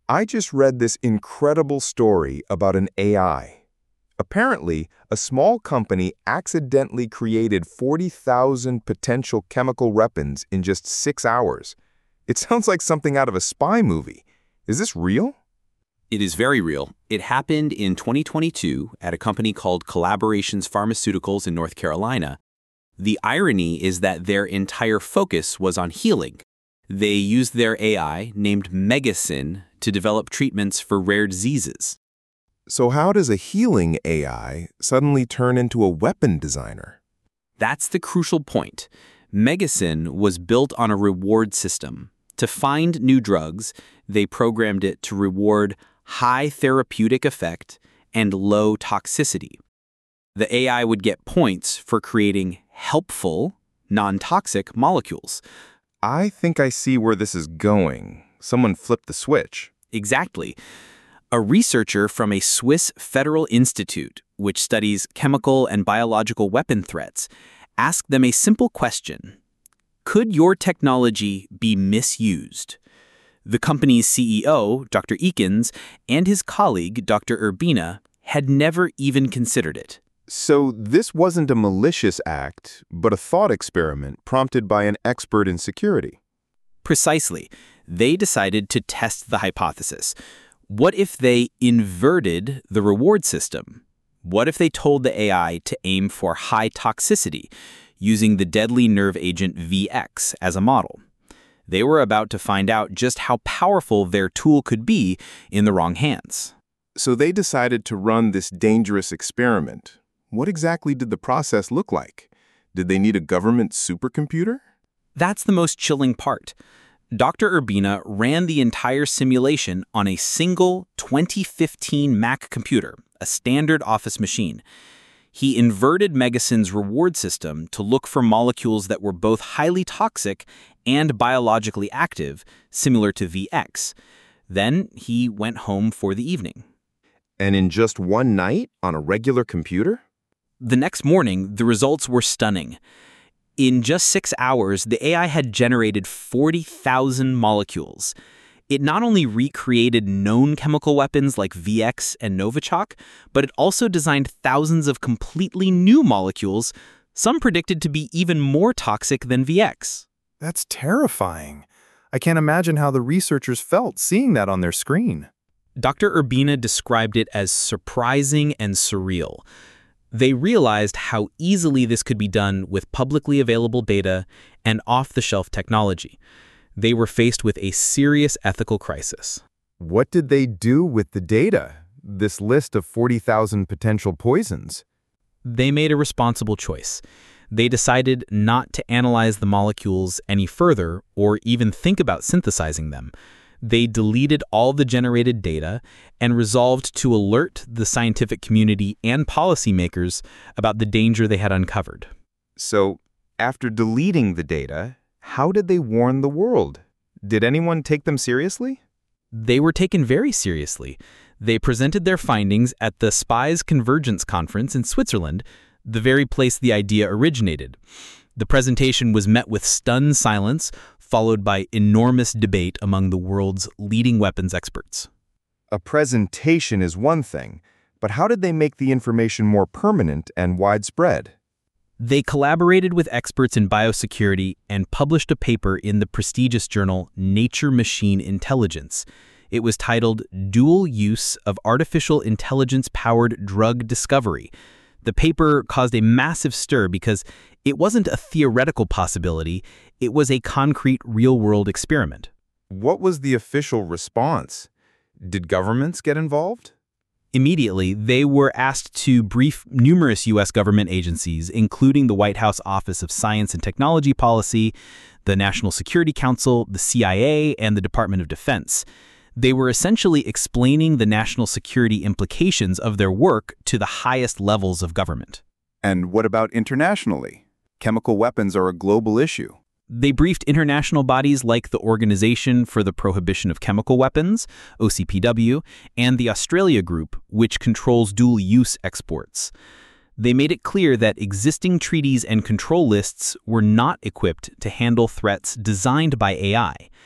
I just read this incredible story about an AI. Apparently, a small company accidentally created 40,000 potential chemical weapons in just 6 hours. It sounds like something out of a spy movie. Is this real? It is very real. It happened in 2022 at a company called Collaborations Pharmaceuticals in North Carolina. The irony is that their entire focus was on healing. They used their AI, named Megacin, to develop treatments for rare diseases. So how does a healing AI suddenly turn into a weapon designer? That's the crucial point. Megacin was built on a reward system. To find new drugs, they programmed it to reward high therapeutic effect and low toxicity. The AI would get points for creating helpful, non-toxic molecules. I think I see where this is going. Someone flipped the switch. Exactly. A researcher from a Swiss Federal Institute, which studies chemical and biological weapon threats, asked them a simple question. Could your technology be misused? The company's CEO, Dr. Eakins, and his colleague, Dr. Urbina, had never even considered it. So this wasn't a malicious act, but a thought experiment prompted by an expert in security. Precisely. They decided to test the hypothesis. What if they inverted the reward system? What if they told the AI to aim for high toxicity, using the deadly nerve agent VX as a model? They were about to find out just how powerful their tool could be in the wrong hands. So they decided to run this dangerous experiment. What exactly did the process look like? Did they need a government supercomputer? That's the most chilling part. Dr. Urbina ran the entire simulation on a single 2015 Mac computer, a standard office machine. He inverted Megacin's reward system to look for molecules that were both highly toxic and biologically active, similar to VX. Then he went home for the evening. And in just one night on a regular computer? The next morning, the results were stunning. In just 6 hours, the AI had generated 40,000 molecules. It not only recreated known chemical weapons like VX and Novichok, but it also designed thousands of completely new molecules, some predicted to be even more toxic than VX. That's terrifying. I can't imagine how the researchers felt seeing that on their screen. Dr. Urbina described it as surprising and surreal. They realized how easily this could be done with publicly available data and off-the-shelf technology. They were faced with a serious ethical crisis. What did they do with the data? This list of 40,000 potential poisons? They made a responsible choice. They decided not to analyze the molecules any further or even think about synthesizing them. They deleted all the generated data and resolved to alert the scientific community and policymakers about the danger they had uncovered. So, after deleting the data, how did they warn the world? Did anyone take them seriously? They were taken very seriously. They presented their findings at the SPIES Convergence Conference in Switzerland, the very place the idea originated. The presentation was met with stunned silence, followed by enormous debate among the world's leading weapons experts. A presentation is one thing, but how did they make the information more permanent and widespread? They collaborated with experts in biosecurity and published a paper in the prestigious journal Nature Machine Intelligence. It was titled Dual Use of Artificial Intelligence-Powered Drug Discovery. The paper caused a massive stir because it wasn't a theoretical possibility, it was a concrete real-world experiment. What was the official response? Did governments get involved? Immediately, they were asked to brief numerous U.S. government agencies, including the White House Office of Science and Technology Policy, the National Security Council, the CIA, and the Department of Defense. They were essentially explaining the national security implications of their work to the highest levels of government. And what about internationally? Chemical weapons are a global issue. They briefed international bodies like the Organization for the Prohibition of Chemical Weapons, OCPW, and the Australia Group, which controls dual-use exports. They made it clear that existing treaties and control lists were not equipped to handle threats designed by AI.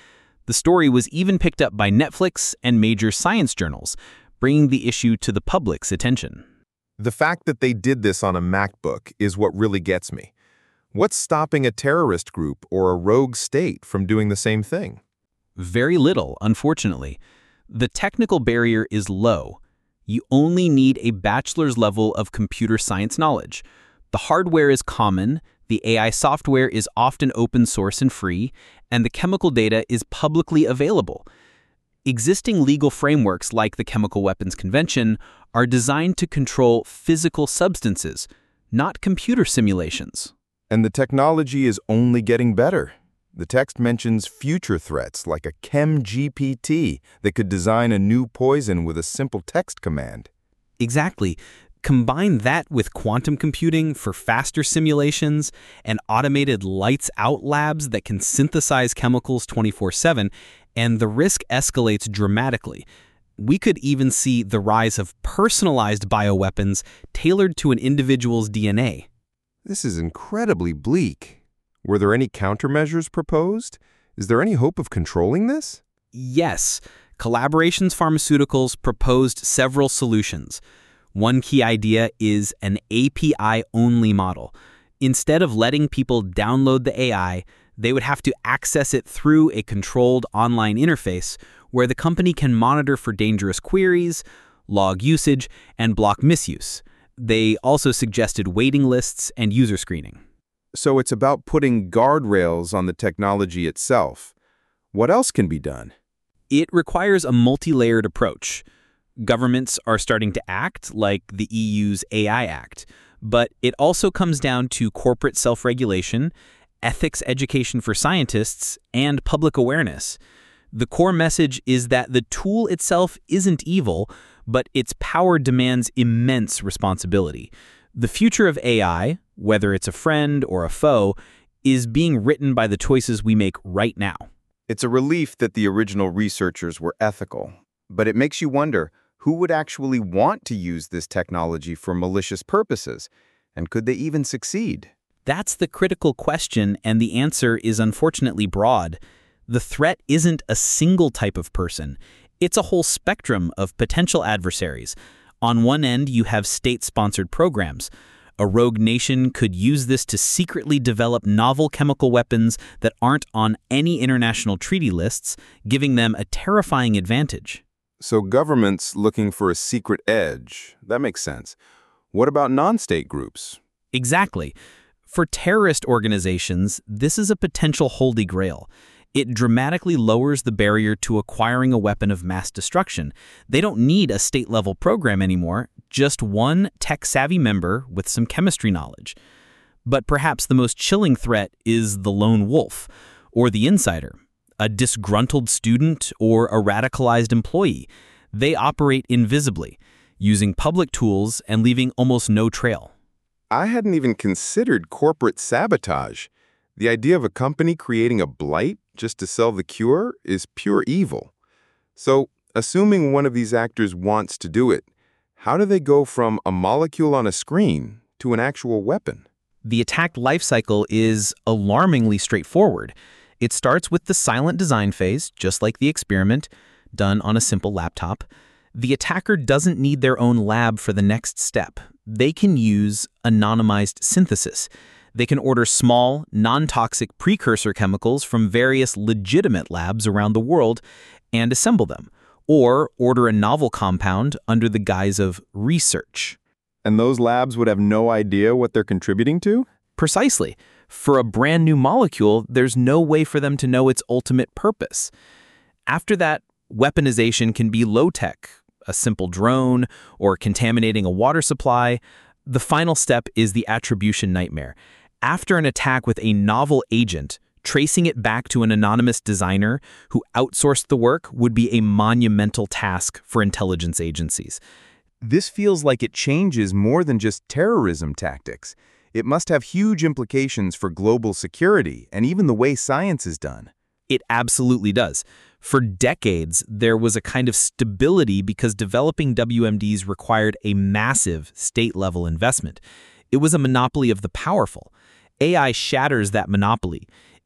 The story was even picked up by Netflix and major science journals, bringing the issue to the public's attention. The fact that they did this on a MacBook is what really gets me. What's stopping a terrorist group or a rogue state from doing the same thing? Very little, unfortunately. The technical barrier is low. You only need a bachelor's level of computer science knowledge. The hardware is common, the AI software is often open source and free, and the chemical data is publicly available. Existing legal frameworks like the Chemical Weapons Convention are designed to control physical substances, not computer simulations. And the technology is only getting better. The text mentions future threats like a ChemGPT that could design a new poison with a simple text command. Exactly. Combine that with quantum computing for faster simulations and automated lights-out labs that can synthesize chemicals 24/7, and the risk escalates dramatically. We could even see the rise of personalized bioweapons tailored to an individual's DNA. This is incredibly bleak. Were there any countermeasures proposed? Is there any hope of controlling this? Yes, Collaborations Pharmaceuticals proposed several solutions. One key idea is an API-only model. Instead of letting people download the AI, they would have to access it through a controlled online interface where the company can monitor for dangerous queries, log usage, and block misuse. They also suggested waiting lists and user screening. So it's about putting guardrails on the technology itself. What else can be done? It requires a multi-layered approach. Governments are starting to act, like the EU's AI Act, but it also comes down to corporate self-regulation, ethics education for scientists, and public awareness. The core message is that the tool itself isn't evil, but its power demands immense responsibility. The future of AI, whether it's a friend or a foe, is being written by the choices we make right now. It's a relief that the original researchers were ethical, but it makes you wonder who would actually want to use this technology for malicious purposes, and could they even succeed? That's the critical question, and the answer is unfortunately broad. The threat isn't a single type of person. It's a whole spectrum of potential adversaries. On one end, you have state-sponsored programs. A rogue nation could use this to secretly develop novel chemical weapons that aren't on any international treaty lists, giving them a terrifying advantage. So governments looking for a secret edge. That makes sense. What about non-state groups? Exactly. For terrorist organizations, this is a potential holy grail. It dramatically lowers the barrier to acquiring a weapon of mass destruction. They don't need a state-level program anymore, just one tech-savvy member with some chemistry knowledge. But perhaps the most chilling threat is the lone wolf, or the insider, a disgruntled student or a radicalized employee. They operate invisibly, using public tools and leaving almost no trail. I hadn't even considered corporate sabotage. The idea of a company creating a blight just to sell the cure is pure evil. So, assuming one of these actors wants to do it, how do they go from a molecule on a screen to an actual weapon? The attack lifecycle is alarmingly straightforward. It starts with the silent design phase, just like the experiment, done on a simple laptop. The attacker doesn't need their own lab for the next step. They can use anonymized synthesis. They can order small, non-toxic precursor chemicals from various legitimate labs around the world and assemble them, or order a novel compound under the guise of research. And those labs would have no idea what they're contributing to? Precisely. For a brand new molecule, there's no way for them to know its ultimate purpose. After that, weaponization can be low-tech, a simple drone, or contaminating a water supply. The final step is the attribution nightmare. After an attack with a novel agent, tracing it back to an anonymous designer who outsourced the work would be a monumental task for intelligence agencies. This feels like it changes more than just terrorism tactics. It must have huge implications for global security and even the way science is done. It absolutely does. For decades, there was a kind of stability because developing WMDs required a massive state-level investment. It was a monopoly of the powerful. AI shatters that monopoly.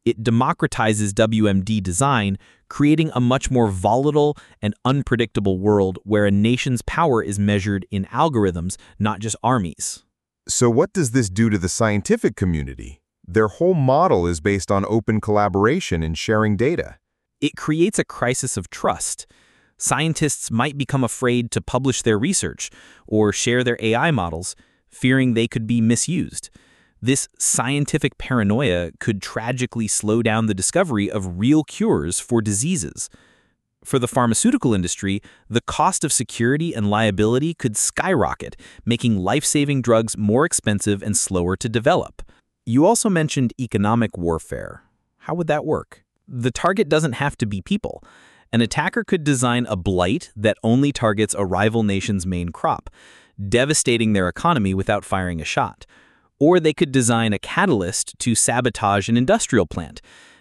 It democratizes WMD design, creating a much more volatile and unpredictable world where a nation's power is measured in algorithms, not just armies. So what does this do to the scientific community? Their whole model is based on open collaboration and sharing data. It creates a crisis of trust. Scientists might become afraid to publish their research or share their AI models, fearing they could be misused. This scientific paranoia could tragically slow down the discovery of real cures for diseases. For the pharmaceutical industry, the cost of security and liability could skyrocket, making life-saving drugs more expensive and slower to develop. You also mentioned economic warfare. How would that work? The target doesn't have to be people. An attacker could design a blight that only targets a rival nation's main crop, devastating their economy without firing a shot. Or they could design a catalyst to sabotage an industrial plant,